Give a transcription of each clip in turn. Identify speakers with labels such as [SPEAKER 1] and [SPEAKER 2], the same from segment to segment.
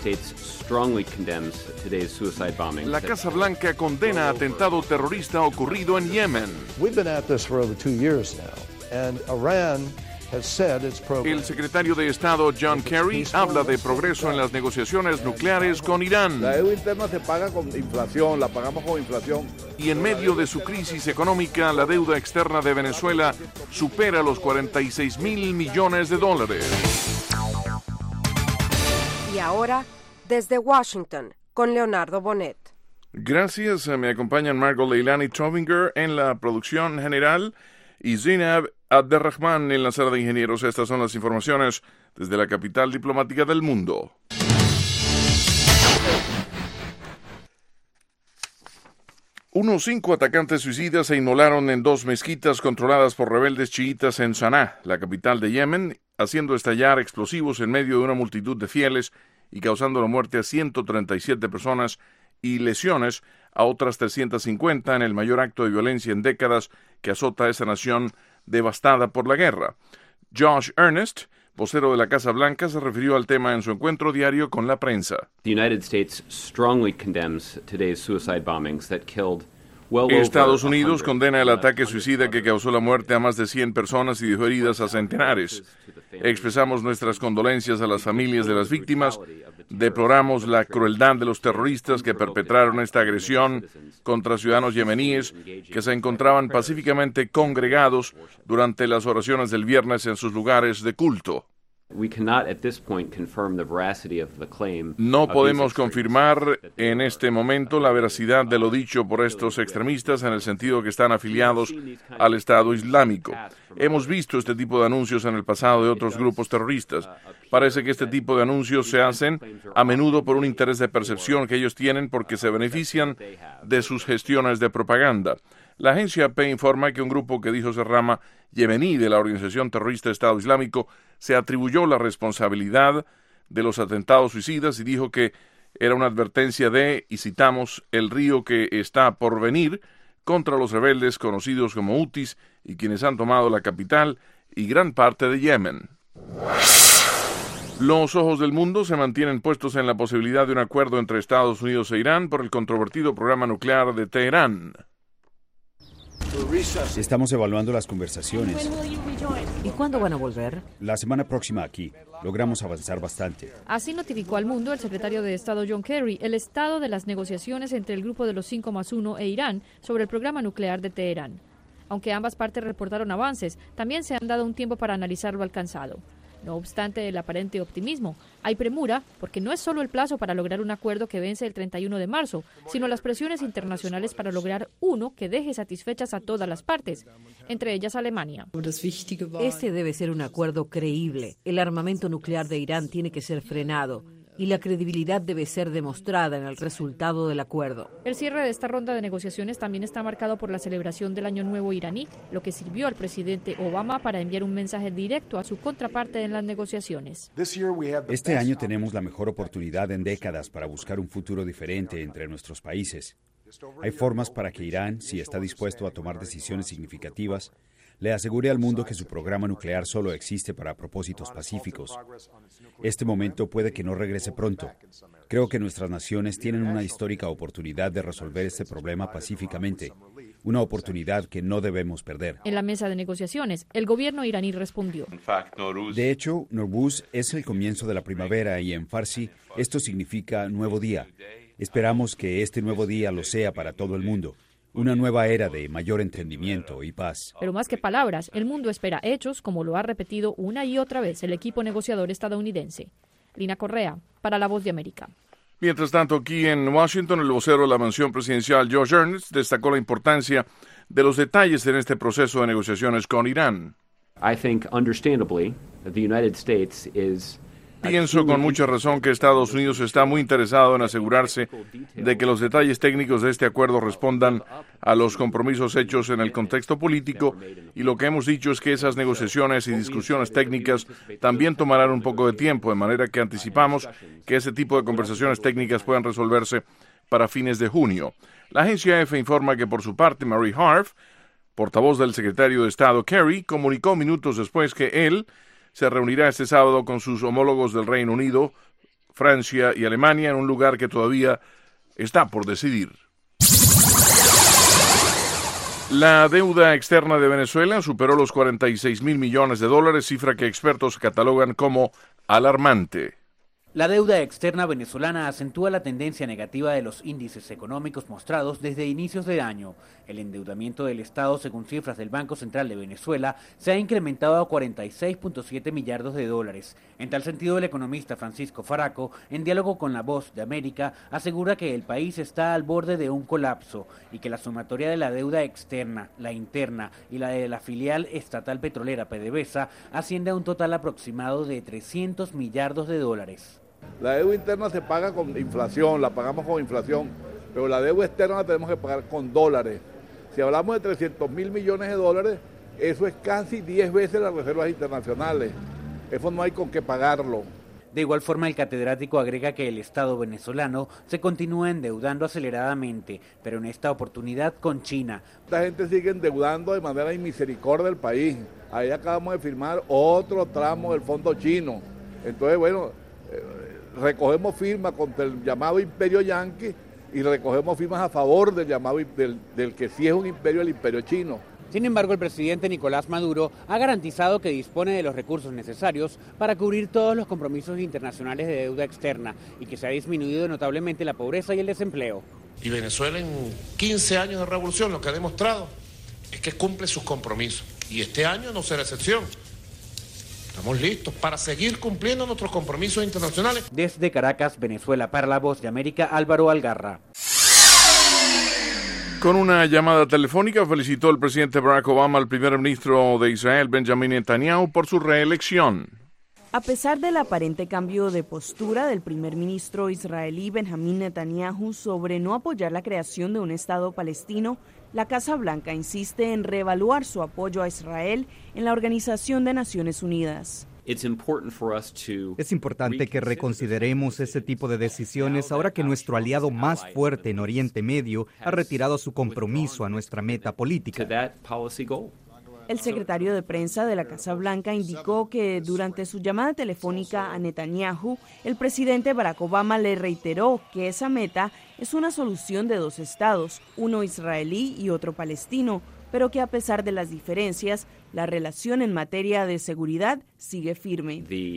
[SPEAKER 1] La Casa Blanca condena atentado terrorista ocurrido en Yemen. El secretario de Estado John Kerry habla de progreso en las negociaciones nucleares con Irán.
[SPEAKER 2] La deuda interna se paga con inflación, la pagamos con inflación.
[SPEAKER 1] Y en medio de su crisis económica, la deuda externa de Venezuela supera los $46,000 millones.
[SPEAKER 3] Y ahora, desde Washington, con Leonardo Bonet.
[SPEAKER 1] Gracias, me acompañan Margot Leilani Trovinger en la producción general y Zinab Abderrahman en la sala de ingenieros. Estas son las informaciones desde la capital diplomática del mundo. Unos 5 atacantes suicidas se inmolaron en 2 mezquitas controladas por rebeldes chiitas en Saná, la capital de Yemen, haciendo estallar explosivos en medio de una multitud de fieles y causando la muerte a 137 personas y lesiones a otras 350 en el mayor acto de violencia en décadas que azota a esa nación devastada por la guerra. Josh Earnest, vocero de la Casa Blanca, se refirió al tema en su encuentro diario con la prensa. Estados Unidos condena el ataque suicida que causó la muerte a más de 100 personas y dejó heridas a centenares. Expresamos nuestras condolencias a las familias de las víctimas. Deploramos la crueldad de los terroristas que perpetraron esta agresión contra ciudadanos yemeníes que se encontraban pacíficamente congregados durante las oraciones del viernes en sus lugares de culto. No podemos confirmar en este momento la veracidad de lo dicho por estos extremistas en el sentido que están afiliados al Estado Islámico. Hemos visto este tipo de anuncios en el pasado de otros grupos terroristas. Parece que este tipo de anuncios se hacen a menudo por un interés de percepción que ellos tienen porque se benefician de sus gestiones de propaganda. La agencia AP informa que un grupo que dijo ser rama yemení de la organización terrorista Estado Islámico se atribuyó la responsabilidad de los atentados suicidas y dijo que era una advertencia de, y citamos, el río que está por venir contra los rebeldes conocidos como hutis y quienes han tomado la capital y gran parte de Yemen. Los ojos del mundo se mantienen puestos en la posibilidad de un acuerdo entre Estados Unidos e Irán por el controvertido programa nuclear de Teherán.
[SPEAKER 4] Estamos evaluando las conversaciones.
[SPEAKER 5] ¿Y cuándo van a volver?
[SPEAKER 4] La semana próxima aquí. Logramos avanzar bastante.
[SPEAKER 6] Así notificó al mundo el secretario de Estado John Kerry el estado de las negociaciones entre el grupo de los 5+1 e Irán sobre el programa nuclear de Teherán. Aunque ambas partes reportaron avances, también se han dado un tiempo para analizar lo alcanzado. No obstante el aparente optimismo, hay premura porque no es solo el plazo para lograr un acuerdo que vence el 31 de marzo, sino las presiones internacionales para lograr uno que deje satisfechas a todas las partes, entre ellas Alemania.
[SPEAKER 5] Este debe ser un acuerdo creíble. El armamento nuclear de Irán tiene que ser frenado y la credibilidad debe ser demostrada en el resultado del acuerdo.
[SPEAKER 6] El cierre de esta ronda de negociaciones también está marcado por la celebración del Año Nuevo iraní, lo que sirvió al presidente Obama para enviar un mensaje directo a su contraparte en las negociaciones.
[SPEAKER 4] Este año tenemos la mejor oportunidad en décadas para buscar un futuro diferente entre nuestros países. Hay formas para que Irán, si está dispuesto a tomar decisiones significativas, le asegure al mundo que su programa nuclear solo existe para propósitos pacíficos. Este momento puede que no regrese pronto. Creo que nuestras naciones tienen una histórica oportunidad de resolver este problema pacíficamente, una oportunidad que no debemos perder.
[SPEAKER 6] En la mesa de negociaciones, el gobierno iraní respondió.
[SPEAKER 4] De hecho, Nowruz es el comienzo de la primavera y en Farsi esto significa nuevo día. Esperamos que este nuevo día lo sea para todo el mundo. Una nueva era de mayor entendimiento y paz.
[SPEAKER 6] Pero más que palabras, el mundo espera hechos, como lo ha repetido una y otra vez el equipo negociador estadounidense. Lina Correa, para La Voz de América.
[SPEAKER 1] Mientras tanto, aquí en Washington, el vocero de la mansión presidencial, Josh Earnest, destacó la importancia de los detalles en este proceso de negociaciones con Irán. Pienso con mucha razón que Estados Unidos está muy interesado en asegurarse de que los detalles técnicos de este acuerdo respondan a los compromisos hechos en el contexto político, y lo que hemos dicho es que esas negociaciones y discusiones técnicas también tomarán un poco de tiempo, de manera que anticipamos que ese tipo de conversaciones técnicas puedan resolverse para fines de junio. La agencia EFE informa que por su parte Mary Harf, portavoz del secretario de Estado Kerry, comunicó minutos después que él se reunirá este sábado con sus homólogos del Reino Unido, Francia y Alemania, en un lugar que todavía está por decidir. La deuda externa de Venezuela superó los 46.000 millones de dólares, cifra que expertos catalogan como alarmante.
[SPEAKER 7] La deuda externa venezolana acentúa la tendencia negativa de los índices económicos mostrados desde inicios de año. El endeudamiento del Estado, según cifras del Banco Central de Venezuela, se ha incrementado a 46.7 millardos de dólares. En tal sentido, el economista Francisco Faraco, en diálogo con La Voz de América, asegura que el país está al borde de un colapso y que la sumatoria de la deuda externa, la interna y la de la filial estatal petrolera PDVSA asciende a un total aproximado de 300 millardos de dólares.
[SPEAKER 2] La deuda interna se paga con inflación, la pagamos con inflación, pero la deuda externa la tenemos que pagar con dólares. Si hablamos de 300.000 millones de dólares, eso es casi 10 veces las reservas internacionales. Eso no hay con qué pagarlo.
[SPEAKER 7] De igual forma, el catedrático agrega que el Estado venezolano se continúa endeudando aceleradamente, pero en esta oportunidad con China.
[SPEAKER 2] Esta gente sigue endeudando de manera inmisericordia del país. Ahí acabamos de firmar otro tramo del fondo chino. Entonces, bueno, recogemos firmas contra el llamado imperio yanqui y recogemos firmas a favor del llamado del que sí es un imperio, el imperio chino.
[SPEAKER 7] Sin embargo, el presidente Nicolás Maduro ha garantizado que dispone de los recursos necesarios para cubrir todos los compromisos internacionales de deuda externa y que se ha disminuido notablemente la pobreza y el desempleo.
[SPEAKER 8] Y Venezuela en 15 años de revolución lo que ha demostrado es que cumple sus compromisos y este año no será excepción. Estamos listos para seguir cumpliendo nuestros compromisos internacionales.
[SPEAKER 7] Desde Caracas, Venezuela, para La Voz de América, Álvaro Algarra.
[SPEAKER 1] Con una llamada telefónica felicitó el presidente Barack Obama al primer ministro de Israel, Benjamin Netanyahu, por su reelección.
[SPEAKER 9] A pesar del aparente cambio de postura del primer ministro israelí Benjamin Netanyahu sobre no apoyar la creación de un Estado palestino, la Casa Blanca insiste en reevaluar su apoyo a Israel en la Organización de Naciones Unidas.
[SPEAKER 10] Es importante que reconsideremos ese tipo de decisiones ahora que nuestro aliado más fuerte en Oriente Medio ha retirado su compromiso a nuestra meta política.
[SPEAKER 9] El secretario de prensa de la Casa Blanca indicó que durante su llamada telefónica a Netanyahu, el presidente Barack Obama le reiteró que esa meta es una solución de dos estados, uno israelí y otro palestino, pero que a pesar de las diferencias, la relación en materia de seguridad sigue firme.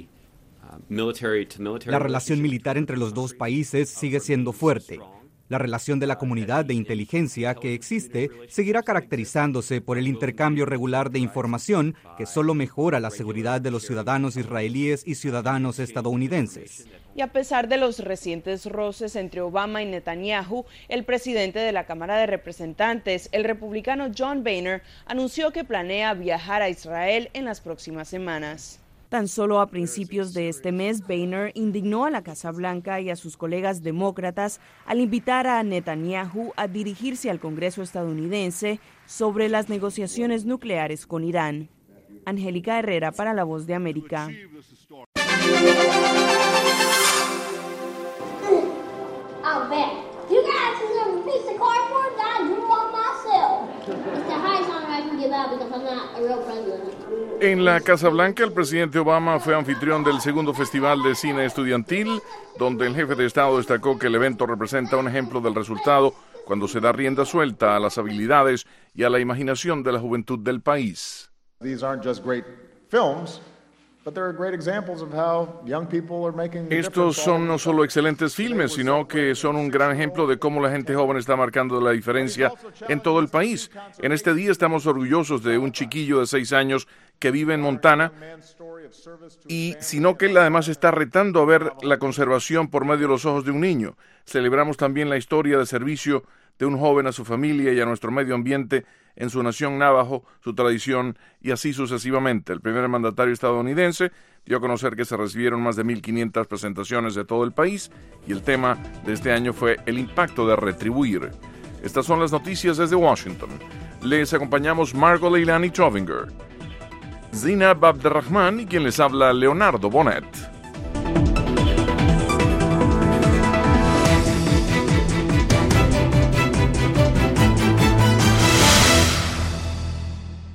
[SPEAKER 10] La relación militar entre los dos países sigue siendo fuerte. La relación de la comunidad de inteligencia que existe seguirá caracterizándose por el intercambio regular de información que solo mejora la seguridad de los ciudadanos israelíes y ciudadanos estadounidenses.
[SPEAKER 9] Y a pesar de los recientes roces entre Obama y Netanyahu, el presidente de la Cámara de Representantes, el republicano John Boehner, anunció que planea viajar a Israel en las próximas semanas. Tan solo a principios de este mes, Boehner indignó a la Casa Blanca y a sus colegas demócratas al invitar a Netanyahu a dirigirse al Congreso estadounidense sobre las negociaciones nucleares con Irán. Angélica Herrera para La Voz de América.
[SPEAKER 1] En la Casa Blanca, el presidente Obama fue anfitrión del segundo Festival de Cine Estudiantil, donde el jefe de Estado destacó que el evento representa un ejemplo del resultado cuando se da rienda suelta a las habilidades y a la imaginación de la juventud del país. Estos son no solo excelentes filmes, sino que son un gran ejemplo de cómo la gente joven está marcando la diferencia en todo el país. En este día estamos orgullosos de un chiquillo de 6 años que vive en Montana, y sino que él además está retando a ver la conservación por medio de los ojos de un niño. Celebramos también la historia de servicio de un joven a su familia y a nuestro medio ambiente en su nación Navajo, su tradición y así sucesivamente. El primer mandatario estadounidense dio a conocer que se recibieron más de 1.500 presentaciones de todo el país y el tema de este año fue el impacto de retribuir. Estas son las noticias desde Washington. Les acompañamos Margot Leilani Trovinger, Zinab Abderrahman y quien les habla Leonardo Bonet.